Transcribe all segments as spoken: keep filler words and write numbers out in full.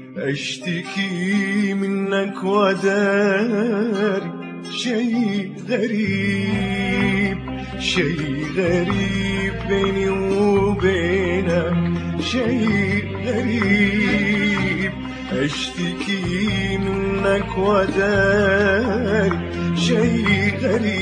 أشتكي منك وداري شي غريب، شي غريب بيني وبينك، شي غريب. أشتكي منك وداري شي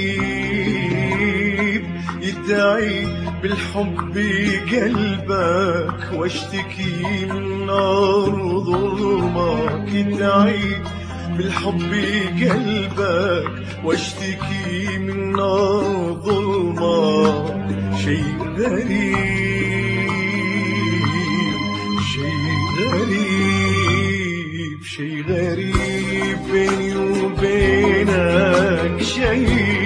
غريب، يدعي بالحب قلبك واشتكي من نار ظلمك، يدعي بالحب قلبك واشتكي من نار ظلمك. شي غريب، شي غريب، شي غريب بيني وبينك، شي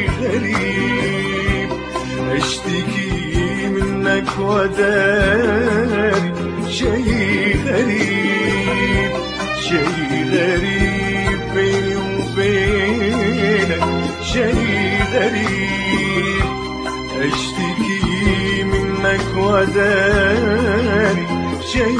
غريب. اشتكي منك وداري شي غريب، شي غريب بيني وبينك، شي غريب. اشتكي منك وداري شي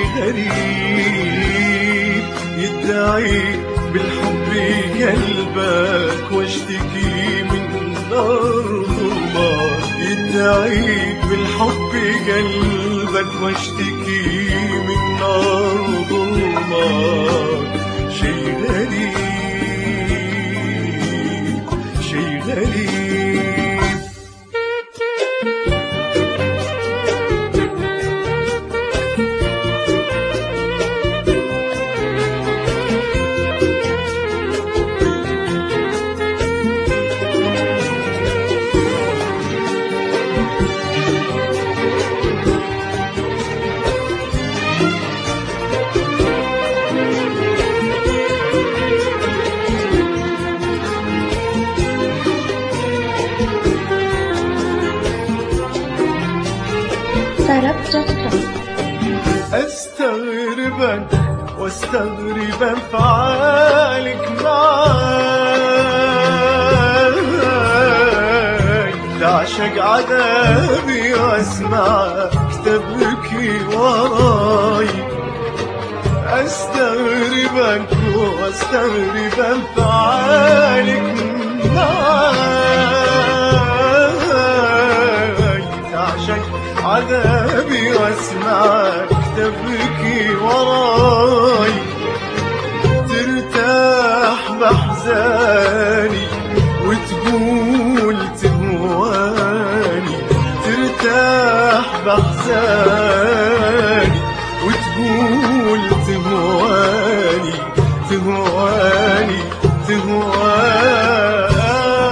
غريب، يدعي بالحب قلبك واشتكي من نار ظلمك، يدعي بالحب قلبك واشتكي من نار ظلمك. شي غريب، شي غريب. أستغربك واستغرب أفعالك معاي، تعشق عذابي واسمعك تبكي وراي. أستغربك واستغرب أفعالك معاي، تعشق عذابي واسمعك تبكي وراي. ترتاح بأحزاني وتقول تهواني، ترتاح بأحزاني وتقول تهواني، تهواني، تهواني.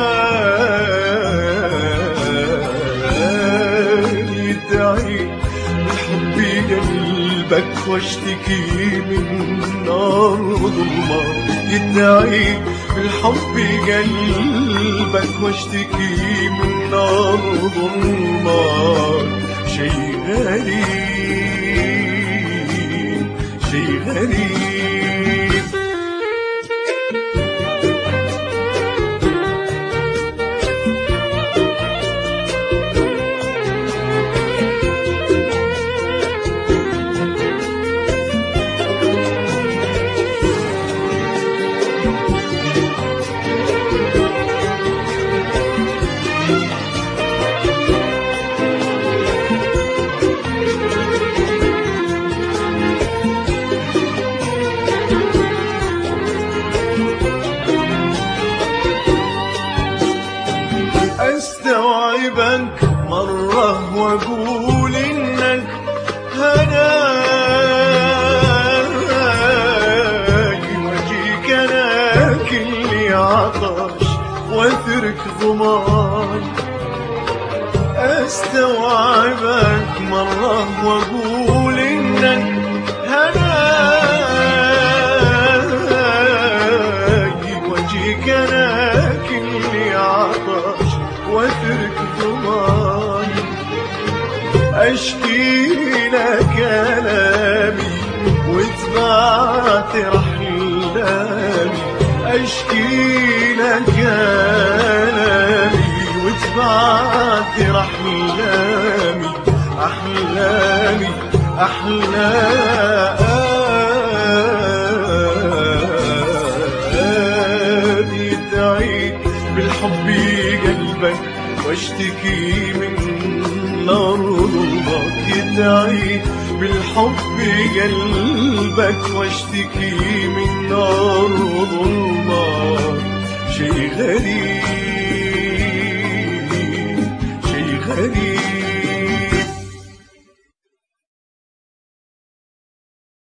يدعي بالحب قلبك واشتكي من نار ظلمك، يدعي بالحب قلبك واشتكي من نار ظلمك. شي غريب، شي غريب. أستوعبك مرة وأقول إنك هناي، وأجيك أنا كلي عطش وأترك ظماي. أستوعبك مرة وأقول إنك هناي، وأجيك أنا كلي عطش واترك ظماي. أشكي لك ألامي وتبعت رحلامي، أشكي لك ألامي وتبعت رحلامي، أحلامي أحلامي. قلبك واشتكي من نار ظلمك، يدعي بالحب قلبك واشتكي من نار ظلمك، شي غريب